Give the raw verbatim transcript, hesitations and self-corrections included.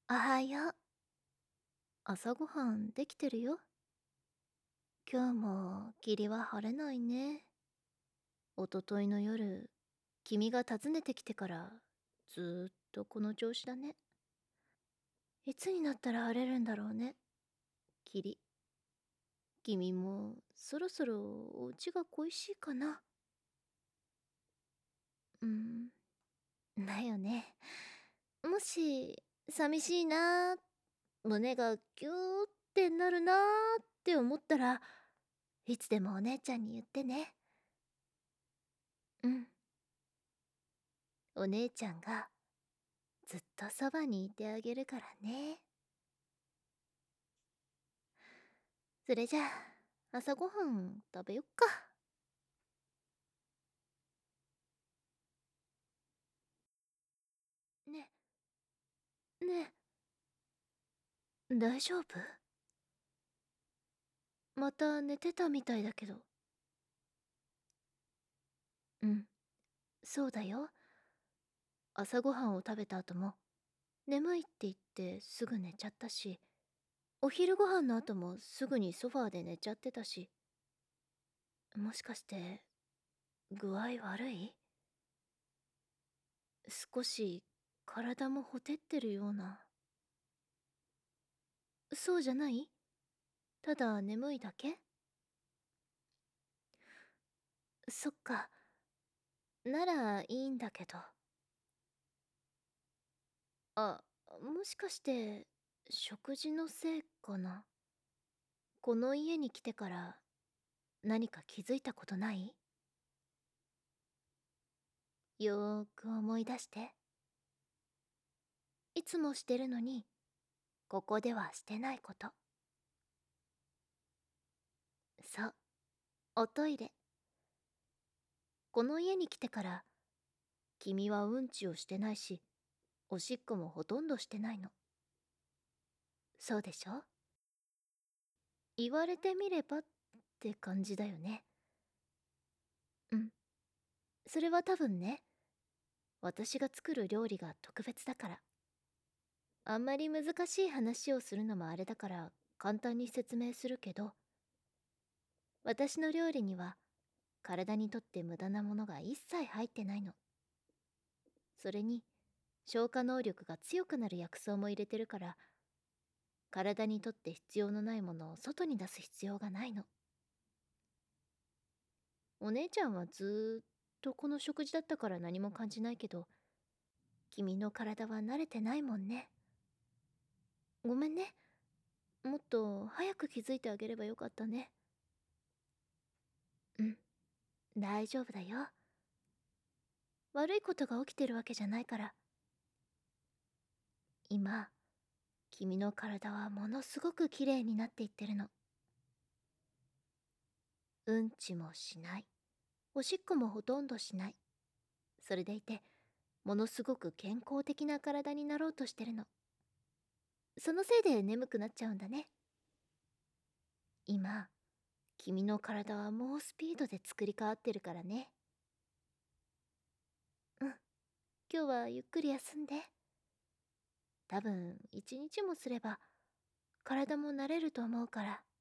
おはよう。朝ごはんできてるよ。今日も霧は晴れないね。おとといの夜、君が訪ねてきてからずーっとこの調子だね。いつになったら晴れるんだろうね。霧。君もそろそろお家が恋しいかな。うん。だよね。もし、寂しいなー、胸がギューってなるなーって思ったら、いつでもお姉ちゃんに言ってね。うん。お姉ちゃんがずっとそばにいてあげるからね。それじゃあ、朝ごはん食べよっか。ね、ねえ、大丈夫？また寝てたみたいだけど。うん、そうだよ。朝ごはんを食べた後も、眠いって言ってすぐ寝ちゃったし、お昼ご飯の後もすぐにソファーで寝ちゃってたし、もしかして具合悪い？少し体もほてってるような。そうじゃない？ただ眠いだけ？そっか。ならいいんだけど。あ、もしかして食事のせいかな。この家に来てから何か気づいたことない？よーく思い出して。いつもしてるのに、ここではしてないこと。そう、おトイレ。この家に来てから君はうんちをしてないし、おしっこもほとんどしてないの。そうでしょ？言われてみればって感じだよね。うん。それは多分ね、私が作る料理が特別だから。あんまり難しい話をするのもあれだから簡単に説明するけど、私の料理には体にとって無駄なものが一切入ってないの。それに消化能力が強くなる薬草も入れてるから、体にとって必要のないものを外に出す必要がないの。お姉ちゃんはずーっとこの食事だったから何も感じないけど、君の体は慣れてないもんね。ごめんね。もっと早く気づいてあげればよかったね。うん、大丈夫だよ。悪いことが起きてるわけじゃないから。今、君の体はものすごく綺麗になっていってるの。うんちもしない。おしっこもほとんどしない。それでいて、ものすごく健康的な体になろうとしてるの。そのせいで眠くなっちゃうんだね。今、君の体は猛スピードで作り変わってるからね。うん、今日はゆっくり休んで。多分、一日もすれば、体も慣れると思うから。